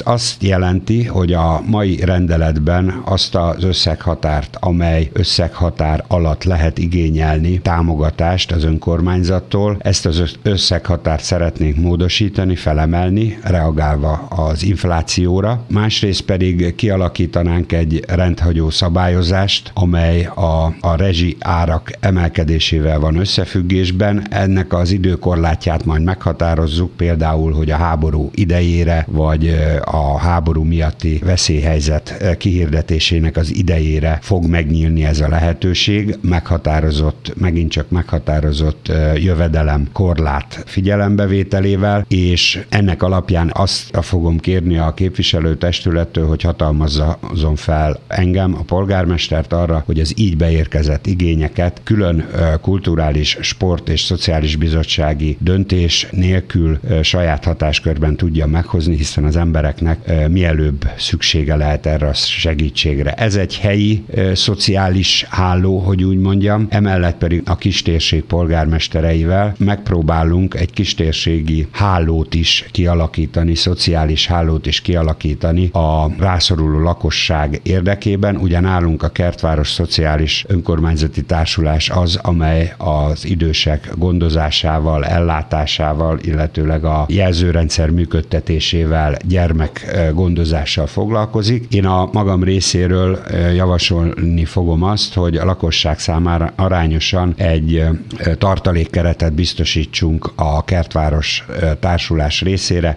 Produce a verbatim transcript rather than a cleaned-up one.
Ez azt jelenti, hogy a mai rendeletben azt az összeghatárt, amely összeghatár alatt lehet igényelni támogatást az önkormányzattól, ezt az összeghatárt szeretnénk módosítani, felemelni, reagálva az inflációra. Másrészt pedig kialakítanánk egy rendhagyó szabályozást, amely a, a rezsi árak emelkedésével van összefüggésben. Ennek az időkorlátját majd meghatározzuk, például, hogy a háború idejére, vagy a háború miatti veszélyhelyzet kihirdetésének az idejére fog megnyílni ez a lehetőség, meghatározott, megint csak meghatározott jövedelem korlát figyelembevételével, és ennek alapján azt fogom kérni a képviselőtestülettől, hogy hatalmazzon fel engem, a polgármestert arra, hogy az így beérkezett igényeket külön kulturális, sport és szociális bizottsági döntés nélkül saját hatáskörben tudja meghozni, hiszen az embereknek mielőbb szüksége lehet erre a segítségre. Ez egy helyi szociális háló, hogy úgy mondjam, emellett pedig a kistérség polgármestereivel megpróbálunk egy kistérségi hálót is kialakítani, szociális hálót is kialakítani a rászoruló lakosság érdekében. Ugye nálunk a Kertváros Szociális Önkormányzati Társulás az, amely az idősek gondozásával, ellátásával, illetőleg a jelzőrendszer működtetésével, gyermekgondozással foglalkozik. Én a magam részéről javasolni fogom azt, hogy a lakosság számára arányosan egy tartalékkeretet biztosítsunk a Kertváros Társulás részére,